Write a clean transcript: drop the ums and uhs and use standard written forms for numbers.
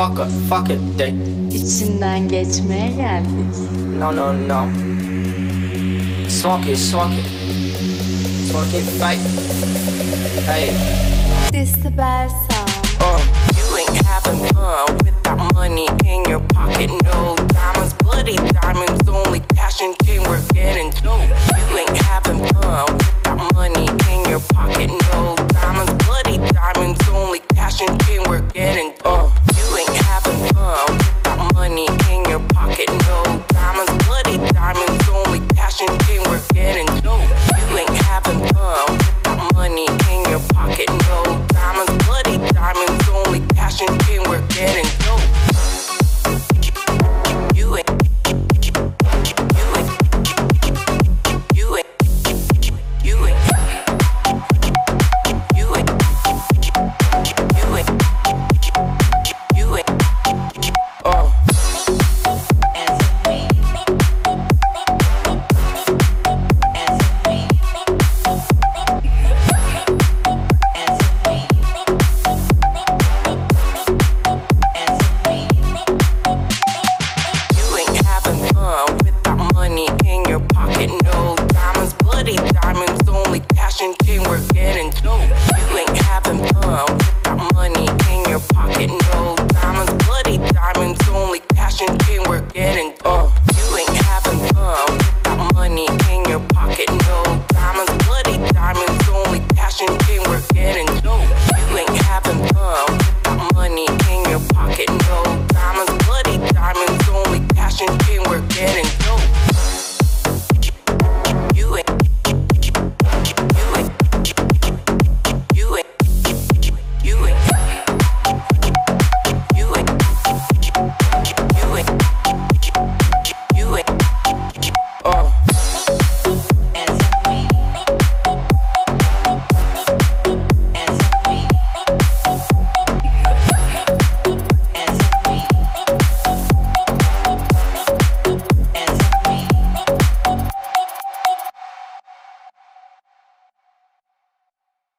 fuck it, they. İçinden geçmeye geldik. No. Smoke it, fight. Hey. This the best song. You ain't having fun with that money in your pocket. No diamonds, bloody diamonds, only cash and king. We're getting dope. You ain't having fun with that money in your pocket. No diamonds, bloody diamonds, only cash and king. We're getting dope. You ain't having fun with that money in your pocket. No diamonds, bloody diamonds, only cash and king. We're getting dope. You ain't having fun with that money in your pocket. No diamonds, bloody diamonds, only cash and king. We're getting dope. You ain't, you ain't, you ain't, you ain't, you ain't, you ain't, You ain't having fun with that money in your pocket. No diamonds, bloody diamonds, only cash and king. We're getting dope. You ain't having fun with that money in your pocket. No diamonds, bloody diamonds, only cash and king. We're getting dope. You ain't having fun with that money in your pocket. No diamonds, bloody diamonds, only cash and king.